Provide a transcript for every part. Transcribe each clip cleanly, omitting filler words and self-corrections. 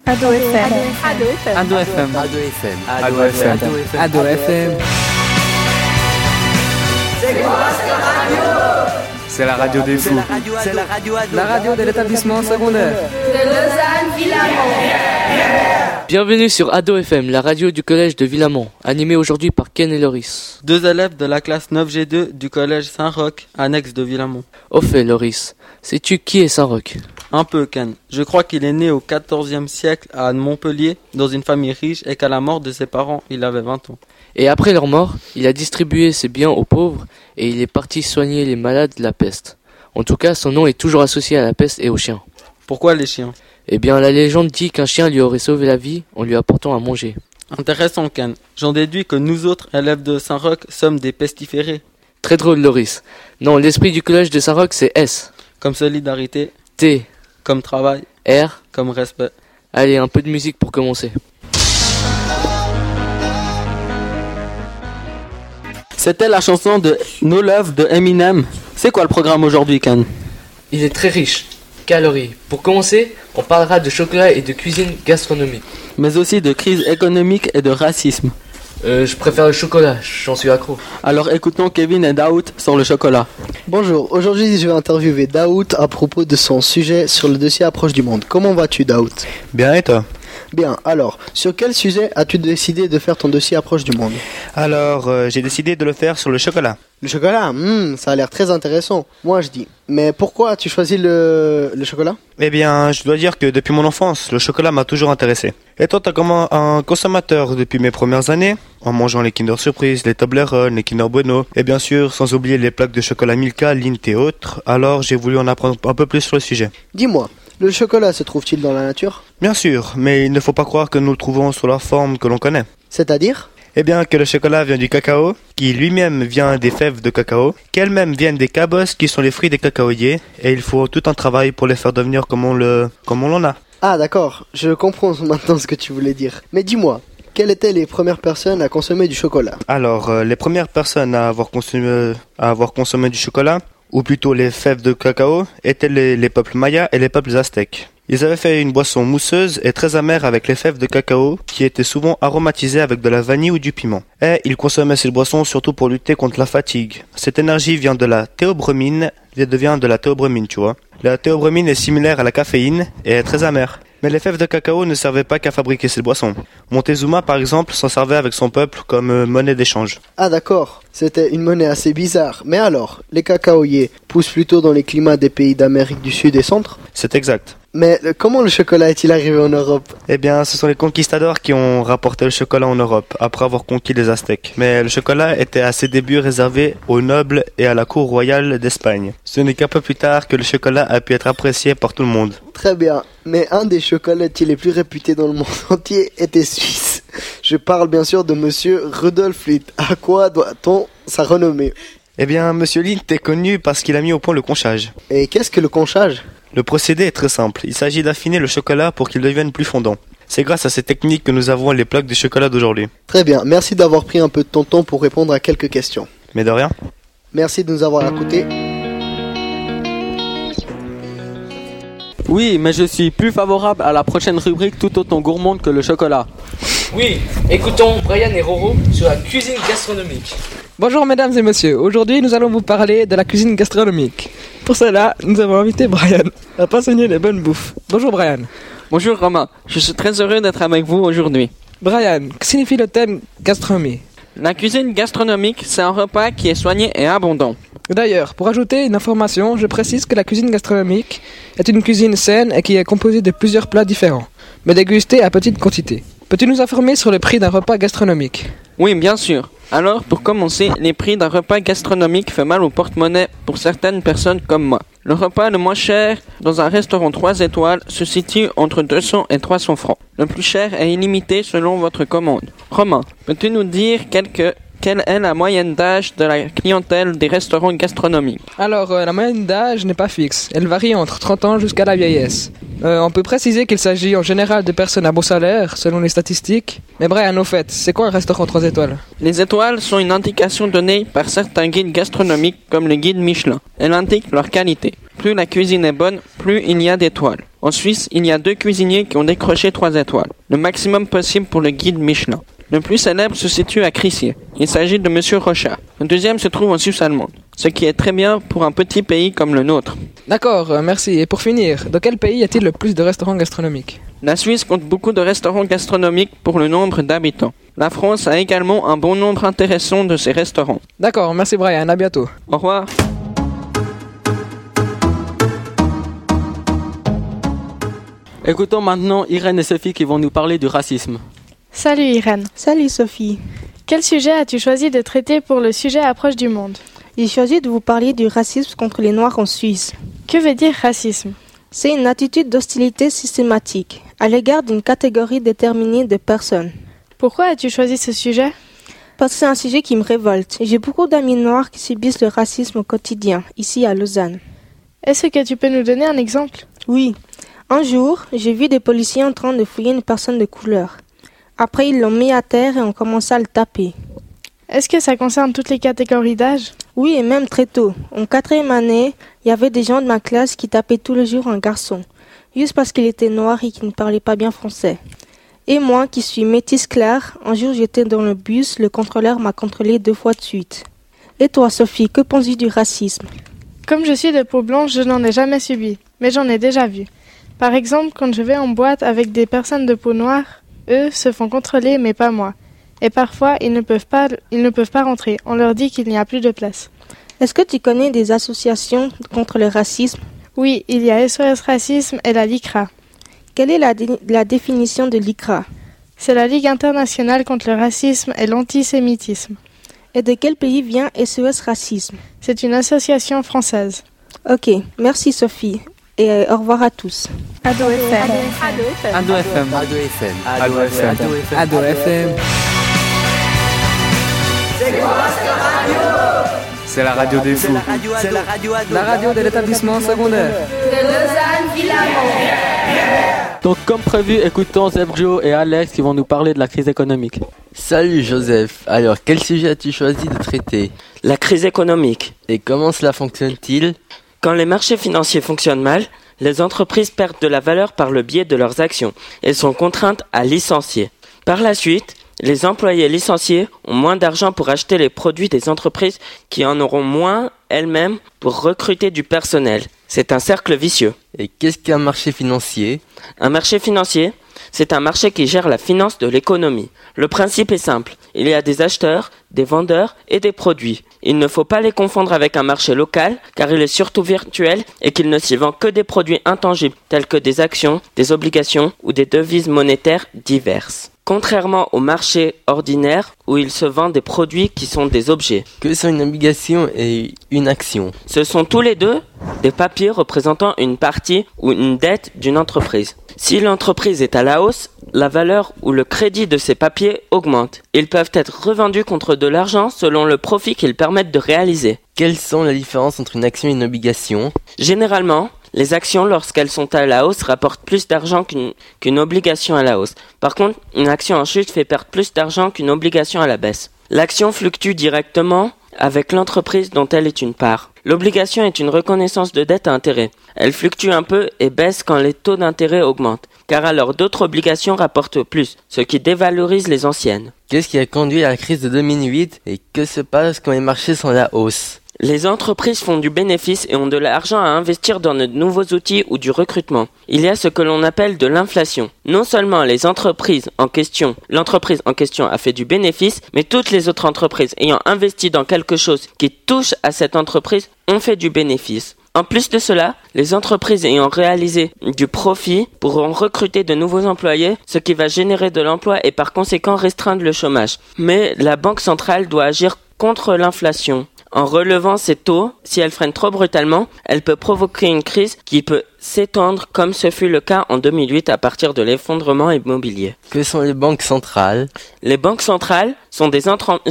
Ado FM. Ado FM. Ado FM. Ado FM. Ado FM. C'est la radio des fous. C'est la radio Ado. La radio de l'établissement secondaire De Lausanne-Villamont. Bienvenue sur Ado FM, la radio du collège de Villamont, animée aujourd'hui par Ken et Loris. Deux élèves de la classe 9G2 du collège Saint-Roch, annexe de Villamont. Au fait, Loris, sais-tu qui est Saint-Roch? Un peu, Ken. Je crois qu'il est né au XIVe siècle à Montpellier, dans une famille riche, et qu'à la mort de ses parents, il avait 20 ans. Et après leur mort, il a distribué ses biens aux pauvres et il est parti soigner les malades de la peste. En tout cas, son nom est toujours associé à la peste et aux chiens. Pourquoi les chiens? Eh bien, la légende dit qu'un chien lui aurait sauvé la vie en lui apportant à manger. Intéressant, Ken. J'en déduis que nous autres, élèves de Saint-Roch, sommes des pestiférés. Très drôle, Loris. Non, l'esprit du collège de Saint-Roch, c'est S. Comme solidarité, T. comme travail, R. comme respect. Allez, un peu de musique pour commencer. C'était la chanson de No Love de Eminem. C'est quoi le programme aujourd'hui, Ken? Il est très riche. Calories. Pour commencer, on parlera de chocolat et de cuisine gastronomique. Mais aussi de crise économique et de racisme. Je préfère le chocolat, j'en suis accro. Alors écoutons Kevin et Daoud sur le chocolat. Bonjour, aujourd'hui je vais interviewer Daoud à propos de son sujet sur le dossier Approche du monde. Comment vas-tu, Daoud? Bien, et toi? Bien, alors, sur quel sujet as-tu décidé de faire ton dossier Approche du monde? Alors, j'ai décidé de le faire sur le chocolat. Le chocolat, ça a l'air très intéressant. Moi je dis, mais pourquoi as-tu choisi le chocolat? Eh bien, je dois dire que depuis mon enfance, le chocolat m'a toujours intéressé. Et toi, t'as comme un consommateur depuis mes premières années, en mangeant les Kinder Surprise, les Toblerone, les Kinder Bueno, et bien sûr, sans oublier les plaques de chocolat Milka, Lindt et autres, alors j'ai voulu en apprendre un peu plus sur le sujet. Dis-moi, le chocolat se trouve-t-il dans la nature? Bien sûr, mais il ne faut pas croire que nous le trouvons sous la forme que l'on connaît. C'est-à-dire? Eh bien, que le chocolat vient du cacao, qui lui-même vient des fèves de cacao, qu'elles-mêmes viennent des cabosses qui sont les fruits des cacaoyers, et il faut tout un travail pour les faire devenir comme on l'en a. Ah d'accord, je comprends maintenant ce que tu voulais dire. Mais dis-moi, quelles étaient les premières personnes à consommer du chocolat? Alors, les premières personnes à avoir consommé du chocolat, ou plutôt les fèves de cacao, étaient les peuples mayas et les peuples aztèques. Ils avaient fait une boisson mousseuse et très amère avec les fèves de cacao, qui étaient souvent aromatisées avec de la vanille ou du piment. Et ils consommaient cette boisson surtout pour lutter contre la fatigue. Cette énergie vient de la théobromine, tu vois. La théobromine est similaire à la caféine et est très amère. Mais les fèves de cacao ne servaient pas qu'à fabriquer cette boisson. Montezuma, par exemple, s'en servait avec son peuple comme monnaie d'échange. Ah d'accord, c'était une monnaie assez bizarre. Mais alors, les cacaoyers poussent plutôt dans les climats des pays d'Amérique du Sud et Centre? C'est exact. Mais comment le chocolat est-il arrivé en Europe? Eh bien, ce sont les conquistadors qui ont rapporté le chocolat en Europe, après avoir conquis les Aztèques. Mais le chocolat était à ses débuts réservé aux nobles et à la cour royale d'Espagne. Ce n'est qu'un peu plus tard que le chocolat a pu être apprécié par tout le monde. Très bien, mais un des chocolatiers les plus réputés dans le monde entier était suisse. Je parle bien sûr de monsieur Rudolf Lindt. À quoi doit-on sa renommée? Eh bien, monsieur Lindt est connu parce qu'il a mis au point le conchage. Et qu'est-ce que le conchage? Le procédé est très simple. Il s'agit d'affiner le chocolat pour qu'il devienne plus fondant. C'est grâce à cette technique que nous avons les plaques de chocolat d'aujourd'hui. Très bien, merci d'avoir pris un peu de ton temps pour répondre à quelques questions. Mais de rien. Merci de nous avoir écoutés. Oui, mais je suis plus favorable à la prochaine rubrique tout autant gourmande que le chocolat. Oui, écoutons Brian et Roro sur la cuisine gastronomique. Bonjour mesdames et messieurs, aujourd'hui nous allons vous parler de la cuisine gastronomique. Pour cela, nous avons invité Brian, un passionné des bonnes bouffes. Bonjour Brian. Bonjour Romain, je suis très heureux d'être avec vous aujourd'hui. Brian, que signifie le thème gastronomie? La cuisine gastronomique, c'est un repas qui est soigné et abondant. D'ailleurs, pour ajouter une information, je précise que la cuisine gastronomique est une cuisine saine et qui est composée de plusieurs plats différents, mais dégustés à petite quantité. Peux-tu nous informer sur le prix d'un repas gastronomique? Oui, bien sûr. Alors, pour commencer, les prix d'un repas gastronomique fait mal au porte-monnaie pour certaines personnes comme moi. Le repas le moins cher dans un restaurant 3 étoiles se situe entre 200 et 300 francs. Le plus cher est illimité selon votre commande. Romain, peux-tu nous dire quelques quelle est la moyenne d'âge de la clientèle des restaurants gastronomiques? Alors, la moyenne d'âge n'est pas fixe. Elle varie entre 30 ans jusqu'à la vieillesse. On peut préciser qu'il s'agit en général de personnes à beau salaire, selon les statistiques. Mais Brian, au fait, c'est quoi un restaurant 3 étoiles? Les étoiles sont une indication donnée par certains guides gastronomiques comme le guide Michelin. Elles indiquent leur qualité. Plus la cuisine est bonne, plus il y a d'étoiles. En Suisse, il y a 2 cuisiniers qui ont décroché 3 étoiles, le maximum possible pour le guide Michelin. Le plus célèbre se situe à Crissier. Il s'agit de Monsieur Rochard. Le deuxième se trouve en Suisse allemande, ce qui est très bien pour un petit pays comme le nôtre. D'accord, merci. Et pour finir, dans quel pays y a-t-il le plus de restaurants gastronomiques? La Suisse compte beaucoup de restaurants gastronomiques pour le nombre d'habitants. La France a également un bon nombre intéressant de ces restaurants. D'accord, merci Brian, à bientôt. Au revoir. Écoutons maintenant Irène et Sophie qui vont nous parler du racisme. Salut Irène. Salut Sophie. Quel sujet as-tu choisi de traiter pour le sujet Approche du monde? J'ai choisi de vous parler du racisme contre les Noirs en Suisse. Que veut dire racisme? C'est une attitude d'hostilité systématique à l'égard d'une catégorie déterminée de personnes. Pourquoi as-tu choisi ce sujet? Parce que c'est un sujet qui me révolte. J'ai beaucoup d'amis noirs qui subissent le racisme au quotidien, ici à Lausanne. Est-ce que tu peux nous donner un exemple? Oui. Un jour, j'ai vu des policiers en train de fouiller une personne de couleur. Après, ils l'ont mis à terre et ont commencé à le taper. Est-ce que ça concerne toutes les catégories d'âge? Oui, et même très tôt. En 4e année, il y avait des gens de ma classe qui tapaient tous les jours un garçon, juste parce qu'il était noir et qu'il ne parlait pas bien français. Et moi, qui suis métisse claire, un jour j'étais dans le bus, le contrôleur m'a contrôlé 2 fois de suite. Et toi, Sophie, que penses-tu du racisme? Comme je suis de peau blanche, je n'en ai jamais subi, mais j'en ai déjà vu. Par exemple, quand je vais en boîte avec des personnes de peau noire, eux se font contrôler, mais pas moi. Et parfois, ils ne peuvent pas rentrer. On leur dit qu'il n'y a plus de place. Est-ce que tu connais des associations contre le racisme? Oui, il y a SOS Racisme et la LICRA. Quelle est la définition de l'ICRA? C'est la Ligue internationale contre le racisme et l'antisémitisme. Et de quel pays vient SOS Racisme? C'est une association française. Ok, merci Sophie. Et au revoir à tous. Ado FM. Ado FM. Ado FM. Ado FM. Ado FM. C'est la radio des fous. C'est la radio de l'établissement secondaire de Lausanne-Villamont. Donc comme prévu, écoutons Zebjo et Alex qui vont nous parler de la crise économique. Salut Joseph, alors quel sujet as-tu choisi de traiter? La crise économique. Et comment cela fonctionne-t-il? Quand les marchés financiers fonctionnent mal, les entreprises perdent de la valeur par le biais de leurs actions et sont contraintes à licencier. Par la suite, les employés licenciés ont moins d'argent pour acheter les produits des entreprises qui en auront moins elles-mêmes pour recruter du personnel. C'est un cercle vicieux. Et qu'est-ce qu'un marché financier? Un marché financier, c'est un marché qui gère la finance de l'économie. Le principe est simple. Il y a des acheteurs, des vendeurs et des produits. Il ne faut pas les confondre avec un marché local, car il est surtout virtuel et qu'il ne s'y vend que des produits intangibles, tels que des actions, des obligations ou des devises monétaires diverses. Contrairement au marché ordinaire où il se vend des produits qui sont des objets. Que sont une obligation et une action? Ce sont tous les deux des papiers représentant une partie ou une dette d'une entreprise. Si l'entreprise est à la hausse, la valeur ou le crédit de ces papiers augmente. Ils peuvent être revendus contre de l'argent selon le profit qu'ils permettent de réaliser. Quelles sont les différences entre une action et une obligation? Généralement, les actions, lorsqu'elles sont à la hausse, rapportent plus d'argent qu'une obligation à la hausse. Par contre, une action en chute fait perdre plus d'argent qu'une obligation à la baisse. L'action fluctue directement avec l'entreprise dont elle est une part. L'obligation est une reconnaissance de dette à intérêt. Elle fluctue un peu et baisse quand les taux d'intérêt augmentent, car alors d'autres obligations rapportent plus, ce qui dévalorise les anciennes. Qu'est-ce qui a conduit à la crise de 2008 et que se passe quand les marchés sont à la hausse? Les entreprises font du bénéfice et ont de l'argent à investir dans de nouveaux outils ou du recrutement. Il y a ce que l'on appelle de l'inflation. Non seulement l'entreprise en question a fait du bénéfice, mais toutes les autres entreprises ayant investi dans quelque chose qui touche à cette entreprise ont fait du bénéfice. En plus de cela, les entreprises ayant réalisé du profit pourront recruter de nouveaux employés, ce qui va générer de l'emploi et par conséquent restreindre le chômage. Mais la Banque centrale doit agir contre l'inflation. En relevant ces taux, si elle freine trop brutalement, elle peut provoquer une crise qui peut s'étendre comme ce fut le cas en 2008 à partir de l'effondrement immobilier. Que sont les banques centrales? Les banques centrales sont des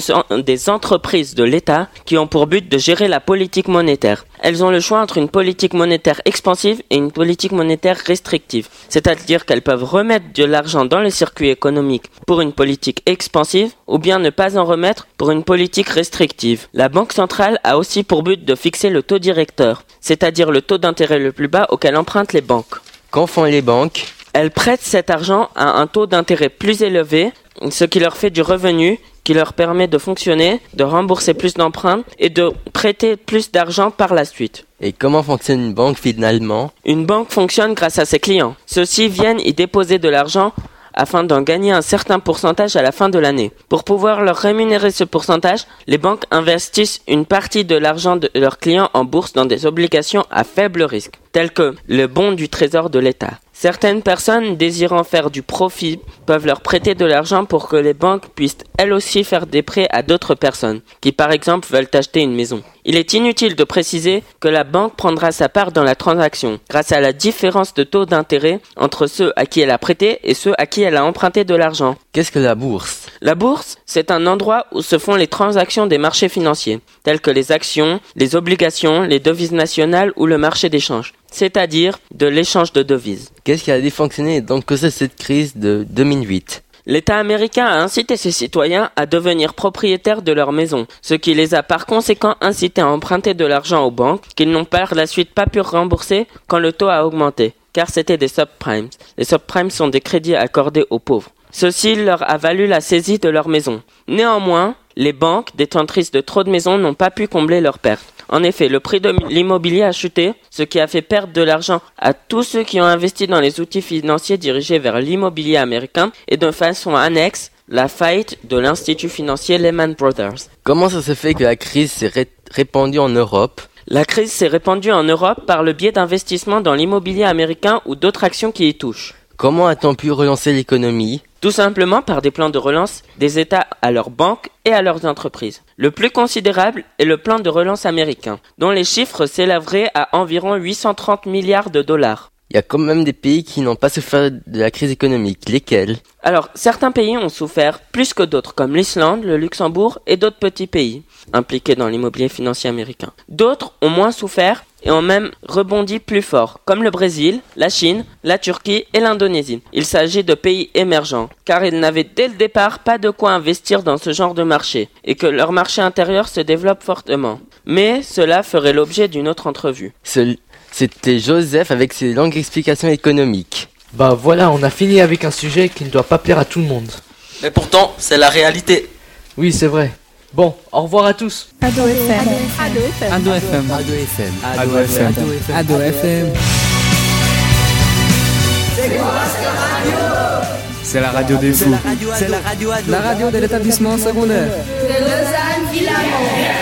entreprises de l'État qui ont pour but de gérer la politique monétaire. Elles ont le choix entre une politique monétaire expansive et une politique monétaire restrictive. C'est-à-dire qu'elles peuvent remettre de l'argent dans le circuit économique pour une politique expansive ou bien ne pas en remettre pour une politique restrictive. La Banque centrale a aussi pour but de fixer le taux directeur, c'est-à-dire le taux d'intérêt le plus bas auquel empruntent les banques. Qu'en font les banques? Elles prêtent cet argent à un taux d'intérêt plus élevé, ce qui leur fait du revenu, qui leur permet de fonctionner, de rembourser plus d'emprunts et de prêter plus d'argent par la suite. Et comment fonctionne une banque finalement? Une banque fonctionne grâce à ses clients. Ceux-ci viennent y déposer de l'argent afin d'en gagner un certain pourcentage à la fin de l'année. Pour pouvoir leur rémunérer ce pourcentage, les banques investissent une partie de l'argent de leurs clients en bourse dans des obligations à faible risque, telles que le bon du trésor de l'État. Certaines personnes désirant faire du profit peuvent leur prêter de l'argent pour que les banques puissent elles aussi faire des prêts à d'autres personnes, qui par exemple veulent acheter une maison. Il est inutile de préciser que la banque prendra sa part dans la transaction, grâce à la différence de taux d'intérêt entre ceux à qui elle a prêté et ceux à qui elle a emprunté de l'argent. Qu'est-ce que la bourse? La bourse, c'est un endroit où se font les transactions des marchés financiers, tels que les actions, les obligations, les devises nationales ou le marché d'échange, c'est-à-dire de l'échange de devises. Qu'est-ce qui a dysfonctionné et donc causé cette crise de 2008? L'État américain a incité ses citoyens à devenir propriétaires de leur maison, ce qui les a par conséquent incités à emprunter de l'argent aux banques qu'ils n'ont par la suite pas pu rembourser quand le taux a augmenté, car c'était des subprimes. Les subprimes sont des crédits accordés aux pauvres. Ceci leur a valu la saisie de leur maison. Néanmoins, les banques détentrices de trop de maisons n'ont pas pu combler leurs pertes. En effet, le prix de l'immobilier a chuté, ce qui a fait perdre de l'argent à tous ceux qui ont investi dans les outils financiers dirigés vers l'immobilier américain et de façon annexe, la faillite de l'institut financier Lehman Brothers. Comment ça se fait que la crise s'est répandue en Europe? La crise s'est répandue en Europe par le biais d'investissements dans l'immobilier américain ou d'autres actions qui y touchent. Comment a-t-on pu relancer l'économie? Tout simplement par des plans de relance des États à leurs banques et à leurs entreprises. Le plus considérable est le plan de relance américain, dont les chiffres s'élèveraient à environ 830 milliards de dollars. Il y a quand même des pays qui n'ont pas souffert de la crise économique. Lesquels? Alors, certains pays ont souffert plus que d'autres, comme l'Islande, le Luxembourg et d'autres petits pays impliqués dans l'immobilier financier américain. D'autres ont moins souffert et ont même rebondi plus fort, comme le Brésil, la Chine, la Turquie et l'Indonésie. Il s'agit de pays émergents, car ils n'avaient dès le départ pas de quoi investir dans ce genre de marché, et que leur marché intérieur se développe fortement. Mais cela ferait l'objet d'une autre entrevue. C'était Joseph avec ses longues explications économiques. Bah voilà, on a fini avec un sujet qui ne doit pas plaire à tout le monde. Mais pourtant, c'est la réalité. Oui, c'est vrai. Bon, au revoir à tous. Ado FM. Ado FM. Ado FM. Ado FM. Ado FM. Ado FM. C'est quoi cette radio? C'est la radio des fous. C'est la radio Ado. La radio de l'établissement secondaire. De Lausanne-Villamont.